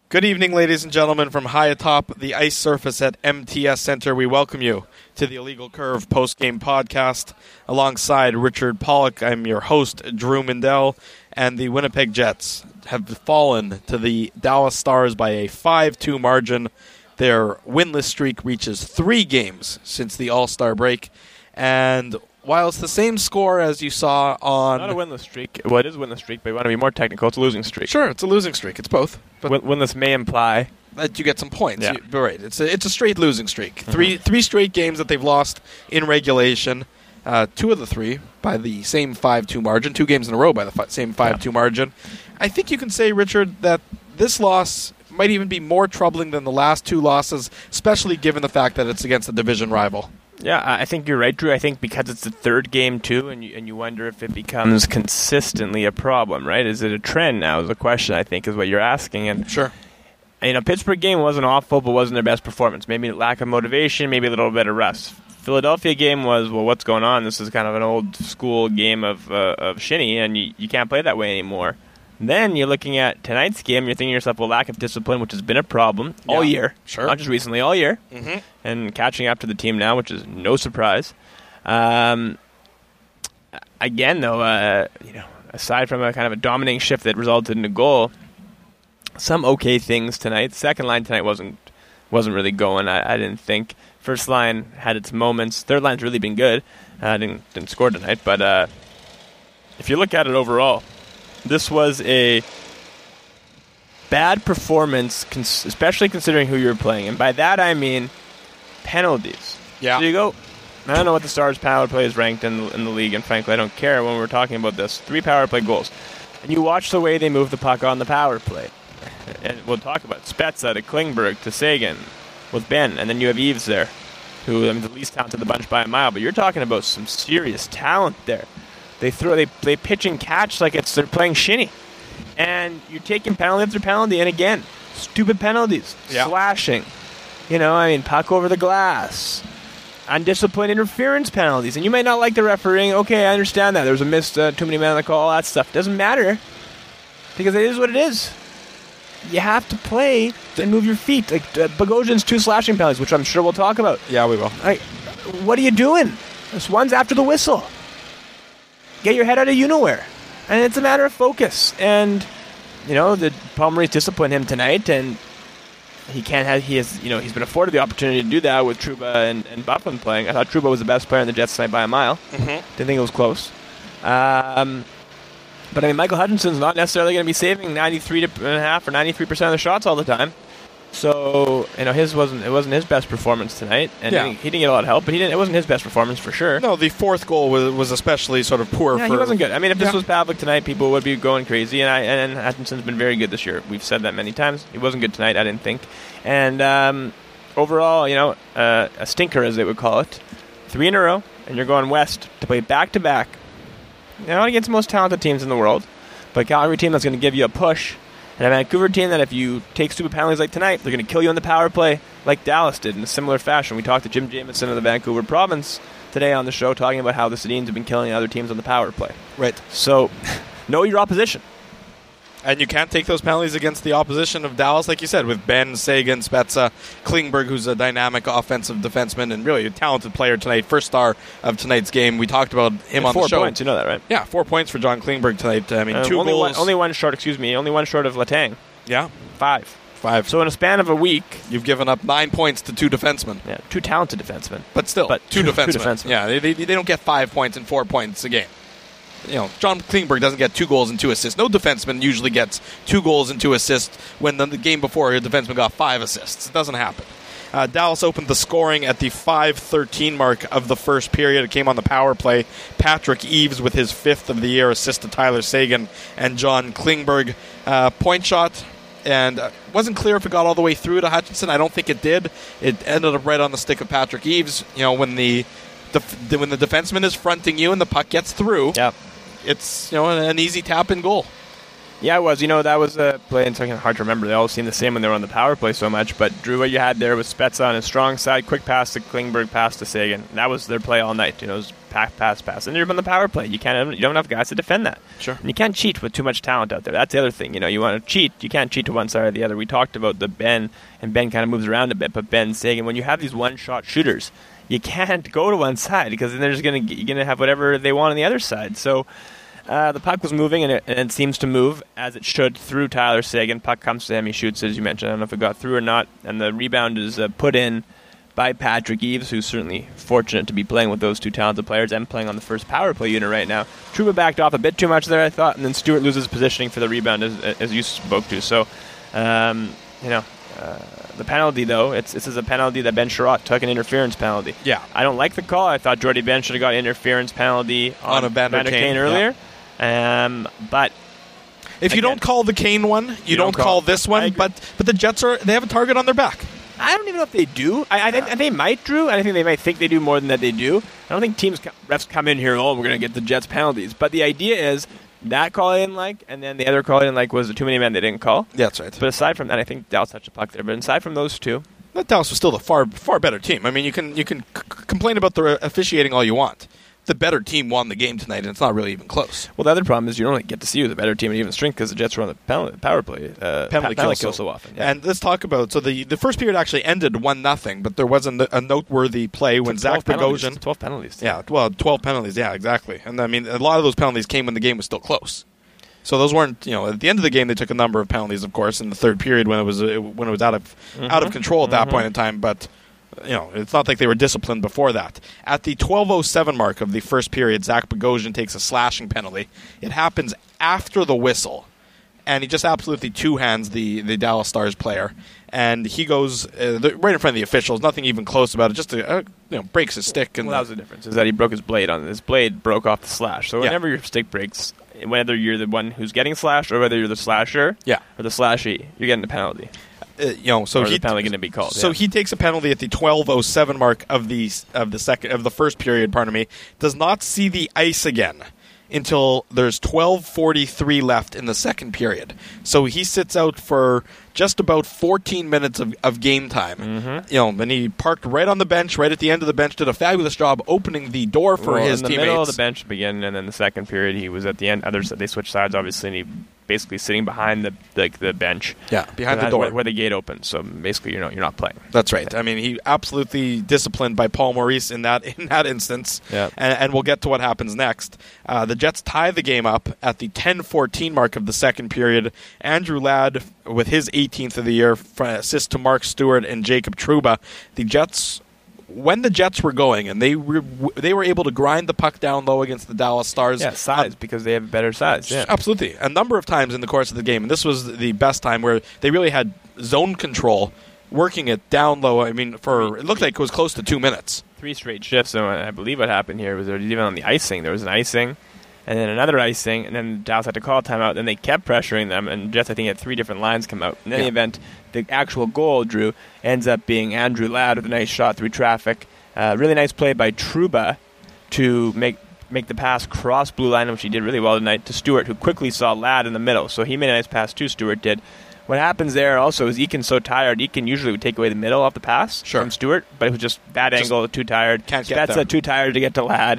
Good evening, ladies and gentlemen. From high atop the ice surface at MTS Center, we welcome you to the Illegal Curve post-game podcast. Alongside Richard Pollock, I'm your host, Drew Mindell, and the Winnipeg Jets have fallen to the Dallas Stars by a 5-2 margin. Their winless streak reaches 3 games since the All-Star break, and while it's the same score as you saw on... Not a winless streak. Well, it is a winless streak, but you want to be more technical. It's a losing streak. Sure, it's a losing streak. It's both. But winless may imply that you get some points. Yeah. Right. It's a straight losing streak. Three straight games that they've lost in regulation. 2 of the 3 by the same 5-2 margin. 2 games in a row by the same 5-2 margin. I think you can say, Richard, that this loss might even be more troubling than the last 2 losses, especially given the fact that it's against a division rival. Yeah, I think you're right, Drew. I think because it's the 3rd game, too, and you wonder if it becomes consistently a problem, right? Is it a trend now is the question, I think, is what you're asking. And sure. Pittsburgh game wasn't awful, but wasn't their best performance. Maybe lack of motivation, maybe a little bit of rust. Philadelphia game was, well, what's going on? This is kind of an old-school game of shinny, and you can't play that way anymore. Then you're looking at tonight's game, you're thinking to yourself, well, lack of discipline, which has been a problem all year. Sure. Not just recently, all year. Mm-hmm. And catching up to the team now, which is no surprise. Again, though, aside from a kind of a dominating shift that resulted in a goal, some okay things tonight. Second line tonight wasn't really going, I didn't think. First line had its moments. Third line's really been good. Didn't score tonight, but if you look at it overall, this was a bad performance, especially considering who you were playing. And by that I mean penalties. Yeah. So you go, I don't know what the Stars' power play is ranked in the league, and frankly I don't care when we're talking about this. 3 power play goals. And you watch the way they move the puck on the power play. And we'll talk about Spezza to Klingberg to Sagan with Ben, and then you have Eves there, who the least talented of the bunch by a mile. But you're talking about some serious talent there. They pitch and catch like they're playing shinny. And you're taking penalty after penalty, and again, stupid penalties. Yeah. Slashing. Puck over the glass. Undisciplined interference penalties. And you might not like the refereeing. Okay, I understand that. There was a missed, too many men on the call, all that stuff. Doesn't matter. Because it is what it is. You have to play and move your feet. Like Bogosian's 2 slashing penalties, which I'm sure we'll talk about. Yeah, we will. What are you doing? This one's after the whistle. Get your head out of nowhere. And it's a matter of focus. And, the Palmieri's disciplined him tonight, and he's been afforded the opportunity to do that with Trouba and Byfuglien playing. I thought Trouba was the best player in the Jets tonight by a mile. Mm-hmm. Didn't think it was close. But Michael Hutchinson's not necessarily going to be saving 93.5 or 93% of the shots all the time. So, it wasn't his best performance tonight, and he didn't get a lot of help, but it wasn't his best performance for sure. No, the 4th goal was especially sort of poor. Yeah, he wasn't good. If this was Pavelec tonight, people would be going crazy, and Hutchinson's been very good this year. We've said that many times. He wasn't good tonight, I didn't think. And overall, a stinker, as they would call it. 3 in a row, and you're going west to play back-to-back. Not against the most talented teams in the world, but a Calgary team that's going to give you a push. And a Vancouver team that if you take stupid penalties like tonight, they're going to kill you on the power play like Dallas did in a similar fashion. We talked to Jim Jamieson of the Vancouver Province today on the show talking about how the Sedins have been killing other teams on the power play. Right. So, know your opposition. And you can't take those penalties against the opposition of Dallas, like you said, with Ben, Sagan, Spezza, Klingberg, who's a dynamic offensive defenseman and really a talented player tonight, first star of tonight's game. We talked about him on the show. 4 points, you know that, right? Yeah, 4 points for John Klingberg tonight. 2 goals. Only one short of Letang. Yeah. 5. So in a span of a week, you've given up 9 points to 2 defensemen. Yeah, 2 talented defensemen. But still, 2 defensemen. Yeah, they don't get 5 points and 4 points a game. John Klingberg doesn't get 2 goals and 2 assists. No defenseman usually gets 2 goals and 2 assists when the game before a defenseman got 5 assists. It doesn't happen. Dallas opened the scoring at the 5:13 mark of the first period. It came on the power play. Patrick Eves with his 5th of the year assist to Tyler Sagan and John Klingberg. Point shot, and wasn't clear if it got all the way through to Hutchinson. I don't think it did. It ended up right on the stick of Patrick Eves. When the defenseman is fronting you and the puck gets through, yeah, it's an easy tap-in goal. Yeah, it was. That was a play, and it's hard to remember. They all seem the same when they were on the power play so much. But, Drew, what you had there was Spezza on his strong side, quick pass to Klingberg, pass to Sagan. That was their play all night. It was pass. And you're on the power play. You don't have enough guys to defend that. Sure. And you can't cheat with too much talent out there. That's the other thing. You want to cheat. You can't cheat to one side or the other. We talked about the Ben, and Ben kind of moves around a bit. But Ben, Sagan, when you have these one-shot shooters, you can't go to one side because then you're going to have whatever they want on the other side. So the puck was moving, and it seems to move, as it should, through Tyler Sagan. Puck comes to him, he shoots it, as you mentioned. I don't know if it got through or not. And the rebound is put in by Patrick Eaves, who's certainly fortunate to be playing with those two talented players and playing on the first power play unit right now. Trouba backed off a bit too much there, I thought, and then Stewart loses positioning for the rebound, as you spoke to. So, the penalty, though, this is a penalty that Ben Sherratt took, an interference penalty. Yeah. I don't like the call. I thought Jordy Ben should have got an interference penalty on Evander Kane earlier. Yeah. But if you don't call the Kane one, you don't call this one. But the Jets they have a target on their back. I don't even know if they do. They might, Drew. I think they might think they do more than that they do. I don't think refs come in here, we're going to get the Jets penalties. But the idea is that call I didn't like, and then the other call I didn't like was the too many men they didn't call. Yeah, that's right. But aside from that, I think Dallas touched the puck there. But aside from those two, Dallas was still the far better team. I mean, you can complain about the officiating all you want. The better team won the game tonight, and it's not really even close. Well, the other problem is you don't really get to see who the better team in even strength because the Jets were on the power play. Penalty kill so often. Yeah. And let's talk about, so the first period actually ended 1-0, but there was a noteworthy play when Zach Bogosian... 12 penalties. Yeah, 12 penalties, yeah, exactly. And I mean, a lot of those penalties came when the game was still close. So those weren't, at the end of the game, they took a number of penalties, of course, in the third period when it was out of control at that point in time, but... it's not like they were disciplined before that. At the 12:07 mark of the first period, Zach Bogosian takes a slashing penalty. It happens after the whistle, and he just absolutely two-hands the Dallas Stars player. And he goes right in front of the officials, nothing even close about it, just breaks his stick. And that was the difference, is that he broke his blade on it. His blade broke off the slash. So whenever your stick breaks, whether you're the one who's getting slashed or whether you're the slasher or the slashee, you're getting a penalty. So the penalty going to be called. So he takes a penalty at the 12:07 mark of the first period. Pardon me. Does not see the ice again until there's 12:43 left in the second period. So he sits out for just about 14 minutes of game time. Mm-hmm. Then he parked right on the bench, right at the end of the bench, did a fabulous job opening the door for his teammates. In the middle of the bench began, and then the second period he was at the end. They switched sides, obviously, and he basically sitting behind the bench. Yeah, behind the door. Where the gate opens. So basically, you're not playing. That's right. I mean, he absolutely disciplined by Paul Maurice in that instance. Yeah. And we'll get to what happens next. The Jets tie the game up at the 10:14 mark of the second period. Andrew Ladd with his 18th of the year, assist to Mark Stewart and Jacob Trouba. The Jets... When the Jets were going, and they were able to grind the puck down low against the Dallas Stars. Yeah, size, because they have better size. Yeah. Absolutely. A number of times in the course of the game, and this was the best time where they really had zone control, working it down low. I mean, it looked like it was close to 2 minutes. 3 straight shifts, and I believe what happened here was even on the icing. There was an icing, and then another icing, and then Dallas had to call a timeout, and they kept pressuring them, and Jets, I think, had 3 different lines come out. In any event, the actual goal, Drew, ends up being Andrew Ladd with a nice shot through traffic. Really nice play by Trouba to make the pass cross blue line, which he did really well tonight, to Stewart, who quickly saw Ladd in the middle. So he made a nice pass too, Stewart did. What happens there also is Eakin's so tired. Eakin usually would take away the middle off the pass from Stewart, but it was just bad angle, too tired. Can't get there. Too tired to get to Ladd.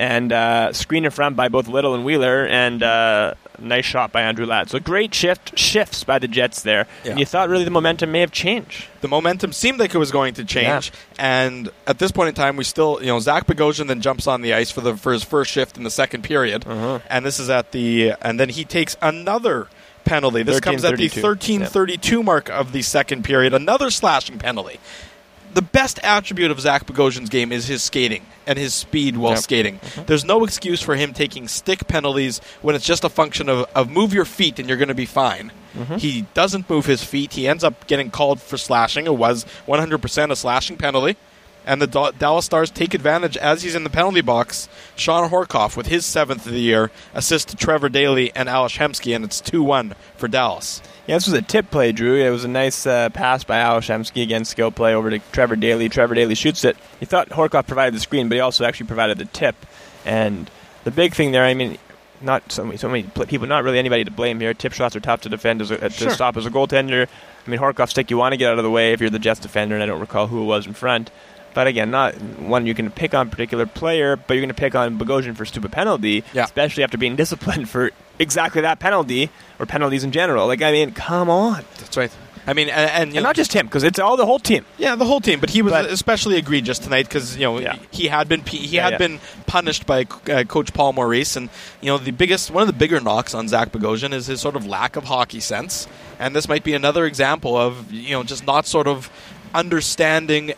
And screen in front by both Little and Wheeler, and nice shot by Andrew Ladd. So great shifts by the Jets there. Yeah. And you thought really the momentum may have changed. The momentum seemed like it was going to change. Yeah. And at this point in time, we still, Zach Bogosian then jumps on the ice for his first shift in the second period. Uh-huh. And this is and then he takes another penalty. This comes at the 13:32 mark of the second period. Another slashing penalty. The best attribute of Zach Bogosian's game is his skating and his speed while skating. Mm-hmm. There's no excuse for him taking stick penalties when it's just a function of move your feet and you're going to be fine. Mm-hmm. He doesn't move his feet. He ends up getting called for slashing. It was 100% a slashing penalty. And the Dallas Stars take advantage as he's in the penalty box. Sean Horkoff with his 7th of the year, assist to Trevor Daley and Ales Hemsky, and it's 2-1 for Dallas. Yeah, this was a tip play, Drew. It was a nice pass by Ales Hemsky, again, skill play over to Trevor Daley. Trevor Daley shoots it. He thought Horkoff provided the screen, but he also actually provided the tip. And the big thing there, I mean, not so many people, not really anybody to blame here. Tip shots are tough to defend to stop as a goaltender. I mean, Horkoff's stick, you want to get out of the way if you're the Jets defender, and I don't recall who it was in front. But again, not one you can pick on a particular player, but you're going to pick on Bogosian for a stupid penalty, especially after being disciplined for exactly that penalty, or penalties in general. Like, I mean, come on. That's right. I mean, and not just him, because it's all the whole team. Yeah, the whole team. But he was especially egregious tonight because he had been been punished by Coach Paul Maurice, and one of the bigger knocks on Zach Bogosian is his sort of lack of hockey sense, and this might be another example of just not sort of understanding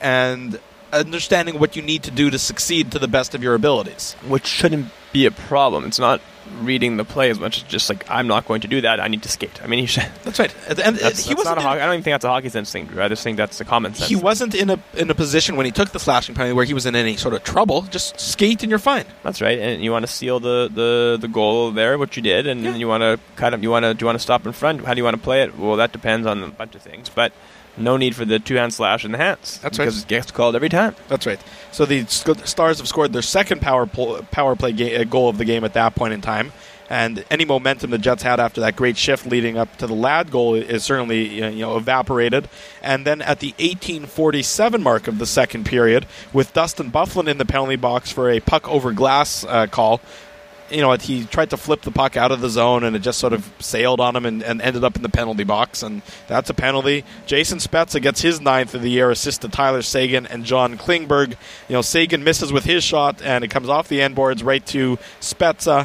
what you need to do to succeed to the best of your abilities, which shouldn't be a problem. It's not reading the play as much as just like, I'm not going to do that, I need to skate. I mean, that's right. And he wasn't. I don't even think that's a hockey sense thing, Drew. I just think that's a common sense. He wasn't in a position when he took the slashing penalty where he was in any sort of trouble. Just skate and you're fine. That's right. And you want to seal the goal there, which you did, and you want to cut him. Do you want to stop in front? How do you want to play it? Well, that depends on a bunch of things, but no need for the two-hand slash in the hands. That's right. Because it gets called every time. That's right. So the Stars have scored their second power play goal of the game at that point in time. And any momentum the Jets had after that great shift leading up to the Ladd goal is certainly evaporated. And then at the 18:47 mark of the second period, with Dustin Byfuglien in the penalty box for a puck over glass call, he tried to flip the puck out of the zone, and it just sort of sailed on him and ended up in the penalty box, and that's a penalty. Jason Spezza gets his 9th of the year assist to Tyler Seguin and John Klingberg. Seguin misses with his shot, and it comes off the end boards right to Spezza.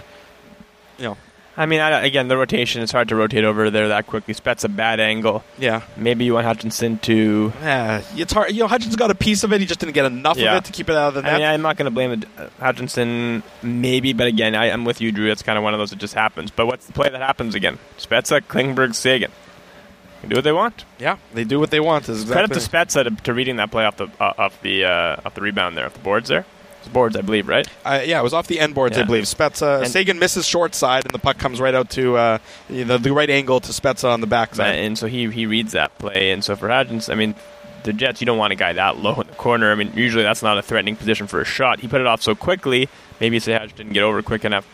I mean, again, the rotation, it's hard to rotate over there that quickly. Spezza, bad angle. Yeah. Maybe you want Hutchinson to... Yeah, it's hard. Hutchinson got a piece of it. He just didn't get enough of it to keep it out of the net. I mean, I'm not going to blame Hutchinson, maybe, but again, I'm with you, Drew. It's kind of one of those that just happens. But what's the play that happens again? Spezza, Klingberg, Seguin. They do what they want. Yeah, they do what they want. Credit to Spezza to reading that play off the rebound there, off the boards there. Boards, I believe, right? It was off the end boards, I believe. Spezza, Seguin misses short side, and the puck comes right out to the right angle to Spezza on the backside. And so he reads that play. And so for Hutchinson, I mean, the Jets, you don't want a guy that low in the corner. I mean, usually that's not a threatening position for a shot. He put it off so quickly. Maybe Hutchinson didn't get over quick enough.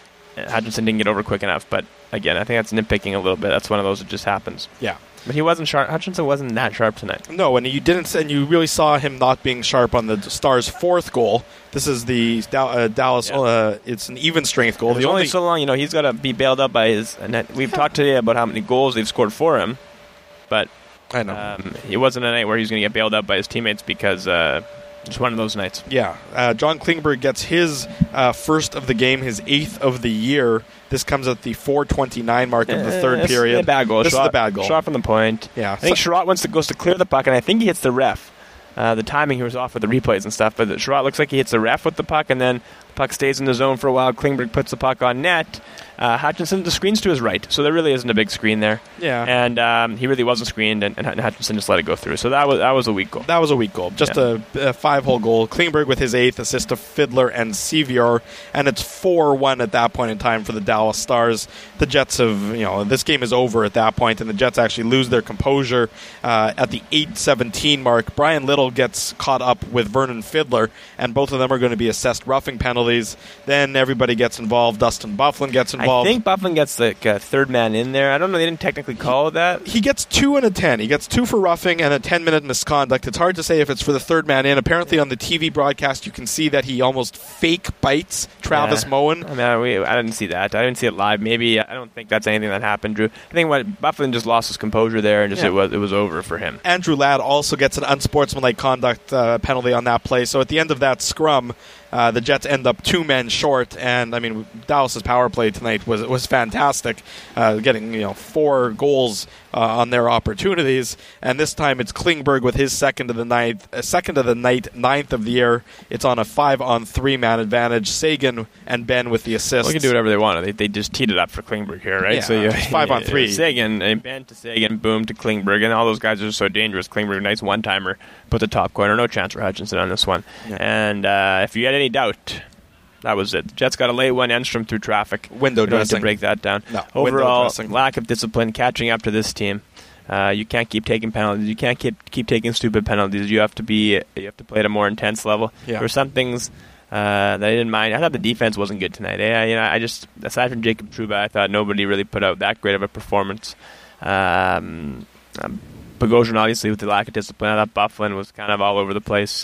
But again, I think that's nitpicking a little bit. That's one of those that just happens. Yeah. But he wasn't sharp. Hutchinson wasn't that sharp tonight. No, and you really saw him not being sharp on the Stars' fourth goal. This is the Dallas. It's an even strength goal. It's only so long. He's got to be bailed up by his net. We've talked today about how many goals they've scored for him, but I know it wasn't a night where he's going to get bailed up by his teammates because it's one of those nights. Yeah, John Klingberg gets his first of the game, his 8th of the year. This comes at the 4:29 mark of the third period. This is the bad goal. Shot from the point. Yeah, I think Sherratt goes to clear the puck, and I think he hits the ref. The timing, he was off with the replays and stuff, but Sherratt looks like he hits the ref with the puck, and then the puck stays in the zone for a while. Klingberg puts the puck on net. Hutchinson, the screen's to his right, so there really isn't a big screen there. Yeah. And he really wasn't screened, and Hutchinson just let it go through. So that was a weak goal. That was a weak goal. Just a 5-hole goal. Klingberg with his 8th, assist to Fiddler and Sevier, and it's 4-1 at that point in time for the Dallas Stars. The Jets have, this game is over at that point, and the Jets actually lose their composure at the 8:17 mark. Brian Little gets caught up with Vernon Fiddler, and both of them are going to be assessed roughing penalties. Then everybody gets involved. Dustin Byfuglien gets involved. I think Byfuglien gets the third man in there. I don't know. They didn't technically call it that. He gets 2 and a 10. He gets 2 for roughing and a 10-minute misconduct. It's hard to say if it's for the third man in. Apparently on the TV broadcast you can see that he almost fake bites Travis Moen. I mean, I didn't see that. I didn't see it live. Maybe I don't think that's anything that happened, Drew. I think Byfuglien just lost his composure there, and it was over for him. Andrew Ladd also gets an unsportsmanlike conduct penalty on that play. So at the end of that scrum, the Jets end up 2 men short, and I mean Dallas's power play tonight was fantastic, getting 4 goals on their opportunities, and this time it's Klingberg with his second of the night, 9th of the year. It's on a 5-on-3 man advantage. Seguin and Ben with the assists. They can do whatever they want. They just teed it up for Klingberg here, right? Yeah, so 5-on-3. Seguin and Ben to Seguin, boom to Klingberg, and all those guys are so dangerous. Klingberg, nice one-timer, put the top corner. No chance for Hutchinson on this one. Yeah. And if you had any doubt, that was it. Jets got a late one. Enstrom through traffic. Window dressing. To break that down. No, overall, lack of discipline, catching up to this team. You can't keep taking penalties. You can't keep taking stupid penalties. You have to play at a more intense level. Yeah. There were some things that I didn't mind. I thought the defense wasn't good tonight. I just, aside from Jacob Trouba, I thought nobody really put out that great of a performance. Bogosian, obviously, with the lack of discipline, I thought Byfuglien was kind of all over the place.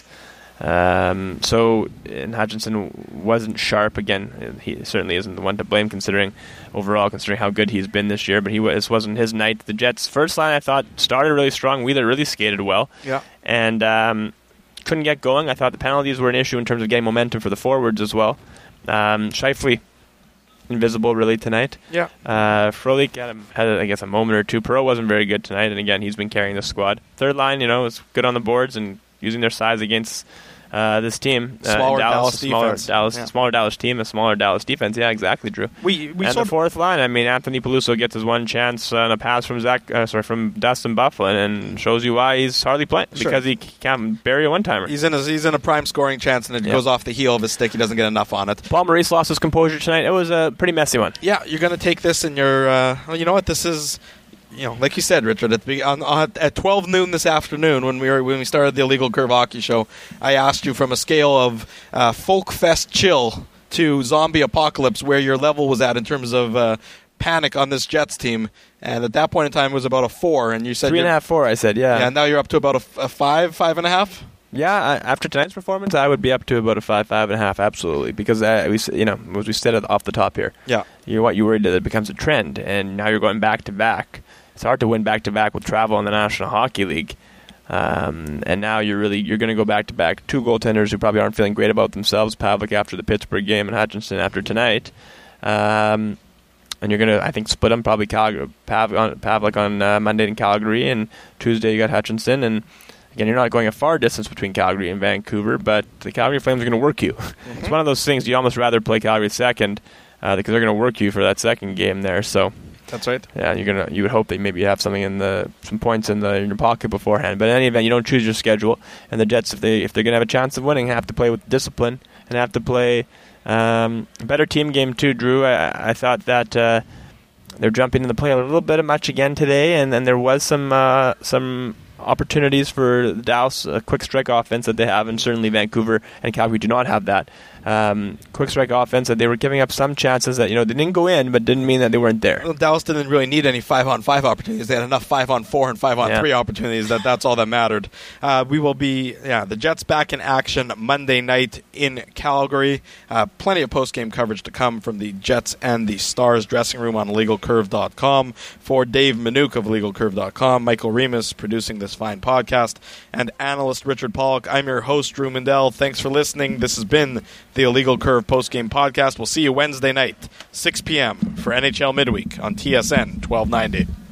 And Hutchinson wasn't sharp. Again, he certainly isn't the one to blame considering how good he's been this year, but this wasn't his night. The Jets' first line, I thought, started really strong. Wheeler really skated well. Yeah. And couldn't get going. I thought the penalties were an issue in terms of getting momentum for the forwards as well. Scheifele, invisible really tonight. Yeah. Frolik had I guess, a moment or two. Perreault wasn't very good tonight, and again, he's been carrying the squad. Third line, is good on the boards and using their size against this team. Smaller Dallas defense. Smaller Dallas team, a smaller Dallas defense. Yeah, exactly, Drew. The fourth line, Anthony Peluso gets his one chance on a pass from Dustin Byfuglien and shows you why he's hardly playing, because he can't bury a one-timer. He's in a prime scoring chance, and it goes off the heel of his stick. He doesn't get enough on it. Paul Maurice lost his composure tonight. It was a pretty messy one. Yeah, you're going to take this in your... you know what, this is... like you said, Richard, at 12 noon this afternoon when we started the Illegal Curve Hockey Show, I asked you from a scale of folk fest chill to zombie apocalypse where your level was at in terms of panic on this Jets team, and at that point in time it was about a 4, and you said 3.5, 4. I said, yeah. Yeah, and now you're up to about a 5, 5.5. Yeah, after tonight's performance, I would be up to about a 5, 5.5, absolutely, because as we said it off the top here. Yeah, you worried that it becomes a trend, and now you're going back to back. It's hard to win back-to-back with travel in the National Hockey League. And now you're going to go back-to-back. Two goaltenders who probably aren't feeling great about themselves, Pavelec after the Pittsburgh game and Hutchinson after tonight. And you're going to, I think, split them, probably Pavelec on Monday in Calgary, and Tuesday you got Hutchinson. And again, you're not going a far distance between Calgary and Vancouver, but the Calgary Flames are going to work you. Mm-hmm. It's one of those things you almost rather play Calgary second because they're going to work you for that second game there. So that's right. Yeah, you would hope they maybe have something some points in your pocket beforehand. But in any event, you don't choose your schedule, and the Jets, if they're going to have a chance of winning, have to play with discipline and have to play a better team game too. Drew, I thought that they're jumping in the play a little bit much again today, and then there was some opportunities for the Dallas quick strike offense that they have, and certainly Vancouver and Calgary do not have that. Quick strike offense that they were giving up some chances that they didn't go in, but didn't mean that they weren't there. Well, Dallas didn't really need any 5-on-5 opportunities. They had enough 5-on-4 and 5-on-3 opportunities. That's all that mattered. We will be the Jets back in action Monday night in Calgary. Plenty of post-game coverage to come from the Jets and the Stars dressing room on LegalCurve.com. For Dave Minuk of LegalCurve.com, Michael Remus producing this fine podcast, and analyst Richard Pollock, I'm your host, Drew Mindell. Thanks for listening. This has been the Illegal Curve post-game podcast. We'll see you Wednesday night, 6 p.m. for NHL Midweek on TSN 1290.